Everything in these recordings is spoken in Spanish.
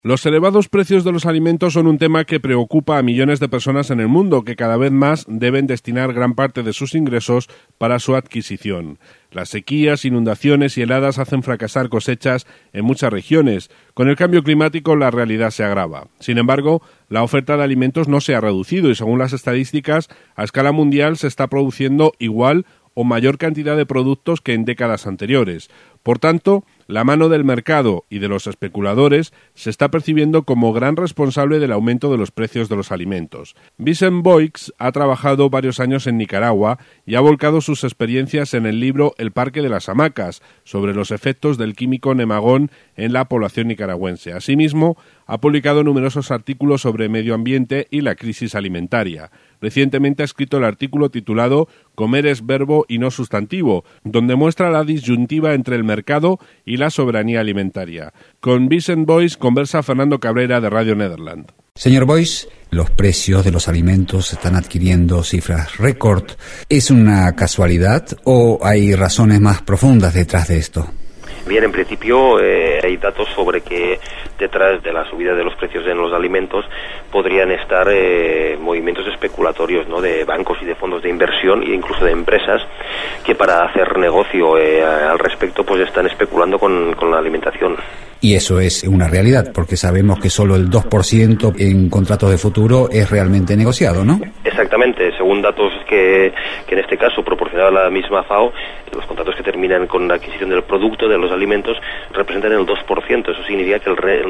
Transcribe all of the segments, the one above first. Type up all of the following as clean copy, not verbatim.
Los elevados precios de los alimentos son un tema que preocupa a millones de personas en el mundo, que cada vez más deben destinar gran parte de sus ingresos para su adquisición. Las sequías, inundaciones y heladas hacen fracasar cosechas en muchas regiones. Con el cambio climático la realidad se agrava. Sin embargo, la oferta de alimentos no se ha reducido y, según las estadísticas, a escala mundial se está produciendo igual o mayor cantidad de productos que en décadas anteriores. Por tanto, la mano del mercado y de los especuladores se está percibiendo como gran responsable del aumento de los precios de los alimentos. Vicent Boix ha trabajado varios años en Nicaragua y ha volcado sus experiencias en el libro El Parque de las Hamacas, sobre los efectos del químico nemagón en la población nicaragüense. Asimismo, ha publicado numerosos artículos sobre medio ambiente y la crisis alimentaria. Recientemente ha escrito el artículo titulado Comer es verbo y no sustantivo, donde muestra la disyuntiva entre el mercado y la soberanía alimentaria. Con Vicent Boix conversa Fernando Cabrera de Radio Nederland. Señor Boix, los precios de los alimentos están adquiriendo cifras récord. ¿Es una casualidad o hay razones más profundas detrás de esto? Bien, en principio hay datos sobre que detrás de la subida de los precios en los alimentos podrían estar movimientos especulatorios, ¿no?, de bancos y de fondos de inversión e incluso de empresas que para hacer negocio al respecto pues están especulando con la alimentación. Y eso es una realidad, porque sabemos que solo el 2% en contratos de futuro es realmente negociado, ¿no? Exactamente, según datos que en este caso proporcionaba la misma FAO, los contratos que terminan con la adquisición del producto, de los alimentos, representan el 2%. Eso significa que el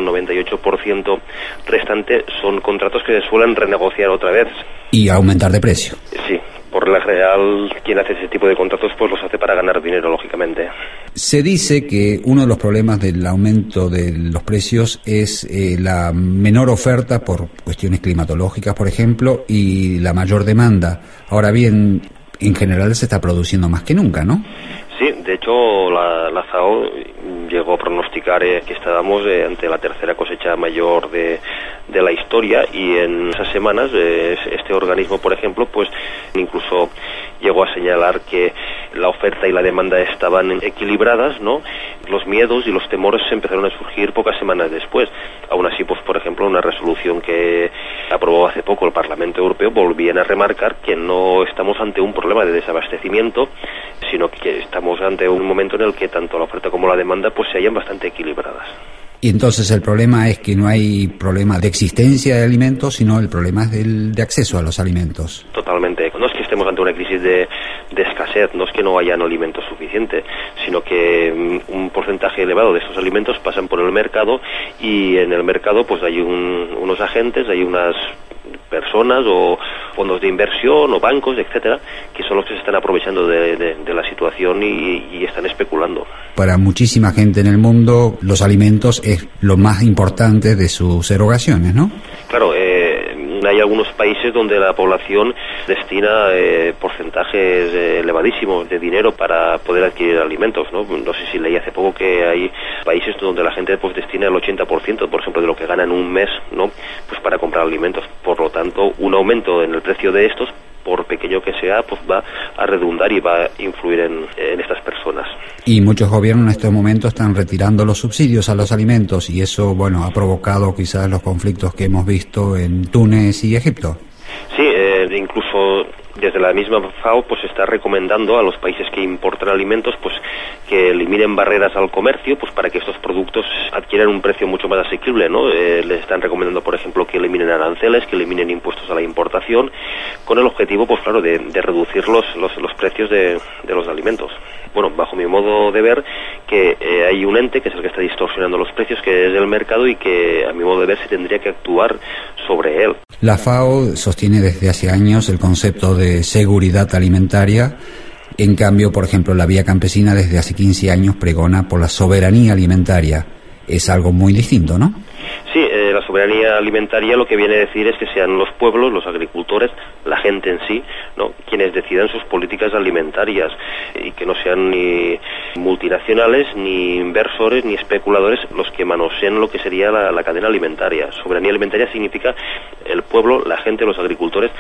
98% restante son contratos que se suelen renegociar otra vez. Y aumentar de precio. Sí. Por la general, quien hace ese tipo de contratos pues los hace para ganar dinero, lógicamente. Se dice que uno de los problemas del aumento de los precios es la menor oferta por cuestiones climatológicas, por ejemplo, y la mayor demanda. Ahora bien, en general se está produciendo más que nunca, ¿no? Sí, de hecho la FAO llegó a pronosticar que estábamos ante la tercera cosecha mayor de la historia, y en esas semanas este organismo, por ejemplo, pues incluso llegó a señalar que la oferta y la demanda estaban equilibradas, ¿no? Los miedos y los temores empezaron a surgir pocas semanas después. Aún así, pues por ejemplo, una resolución que aprobó hace poco el Parlamento Europeo volvían a remarcar que no estamos ante un problema de desabastecimiento, sino que estamos ante un momento en el que tanto la oferta como la demanda pues se hallan bastante equilibradas. Y entonces el problema es que no hay problema de existencia de alimentos, sino el problema es de acceso a los alimentos. Totalmente. No es que estemos ante una crisis de escasez, no es que no hayan alimentos suficientes, sino que un porcentaje elevado de estos alimentos pasan por el mercado, y en el mercado pues hay unos agentes, hay unas personas o fondos de inversión o bancos, etcétera, que son los que se están aprovechando de la situación y están especulando. Para muchísima gente en el mundo, los alimentos es lo más importante de sus erogaciones, ¿no? Claro, hay algunos países donde la población destina porcentajes elevadísimos de dinero para poder adquirir alimentos, ¿no? No sé si leí hace poco que hay países donde la gente pues destina el 80%, por ejemplo, de lo que gana en un mes, ¿no?, pues para comprar alimentos. Por lo tanto, un aumento en el precio de estos, por pequeño que sea, pues va a redundar y va a influir en estas personas. Y muchos gobiernos en estos momentos están retirando los subsidios a los alimentos, y eso, bueno, ha provocado quizás los conflictos que hemos visto en Túnez y Egipto. Sí, incluso desde la misma FAO pues está recomendando a los países que importan alimentos pues que eliminen barreras al comercio, pues para que estos productos adquieran un precio mucho más asequible, ¿no? Les están recomendando, por ejemplo, que eliminen aranceles, que eliminen impuestos a la importación, con el objetivo, pues claro, de reducir los precios de los alimentos. Bueno, bajo mi modo de ver, que hay un ente que es el que está distorsionando los precios, que es el mercado, y que a mi modo de ver se tendría que actuar sobre él. La FAO sostiene desde hace años el concepto de seguridad alimentaria. En cambio, por ejemplo, la Vía Campesina desde hace 15 años pregona por la soberanía alimentaria. Es algo muy distinto, ¿no? Sí, la soberanía alimentaria lo que viene a decir es que sean los pueblos, los agricultores, la gente en sí, ¿no?, quienes decidan sus políticas alimentarias, y que no sean ni multinacionales, ni inversores, ni especuladores los que manoseen lo que sería la cadena alimentaria. Soberanía alimentaria significa el pueblo, la gente, los agricultores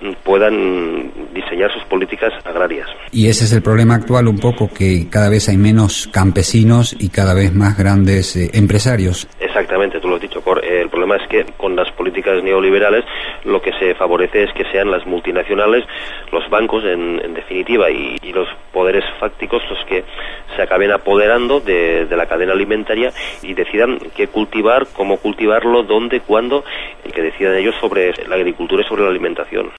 puedan diseñar sus políticas agrarias. Y ese es el problema actual, un poco, que cada vez hay menos campesinos y cada vez más grandes empresarios. Exactamente, tú lo has dicho, Cor. El problema es que con las políticas neoliberales lo que se favorece es que sean las multinacionales, los bancos en definitiva y los poderes fácticos los que se acaben apoderando de la cadena alimentaria y decidan qué cultivar, cómo cultivarlo, dónde, cuándo, y que decidan ellos sobre la agricultura y sobre la alimentación.